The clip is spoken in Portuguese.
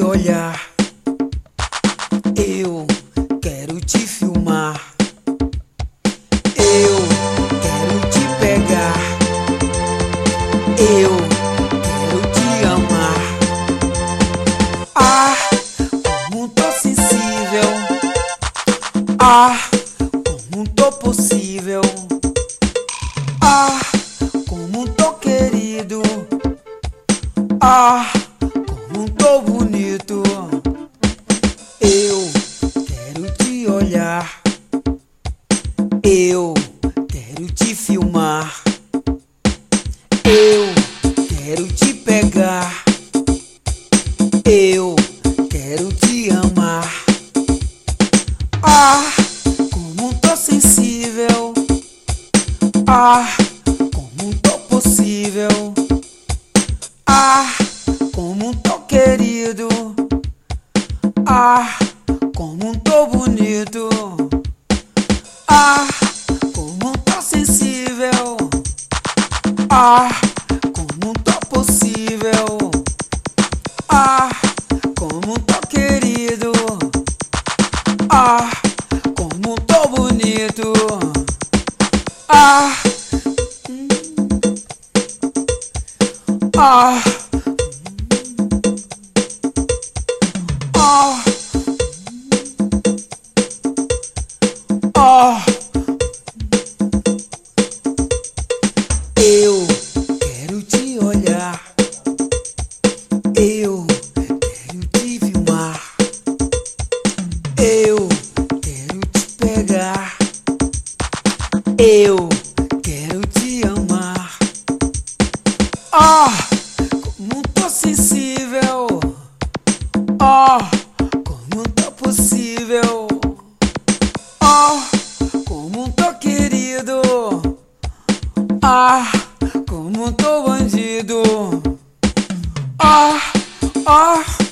olhar, eu quero te filmar, eu quero te pegar, eu quero te amar. Ah, como tô sensível, ah, como tô possível, ah, como tô querido, ah, como tô bonito. Eu quero te olhar, eu quero te filmar, eu quero te pegar, eu quero te amar. Ah, como tô sensível, ah, como tô possível, ah, como tô querido, ah, como tô bonito. Ah, como tô sensível, ah, como tô possível, ah, como tô querido, ah, como tô bonito. Ah, ah, ah, ah. Eu quero te olhar, eu quero te filmar, eu quero te pegar, eu quero te amar. Ah, como tô sensível, ah, como tô possível, ah, como tô querido, ah, como tô bandido. Ah, ah.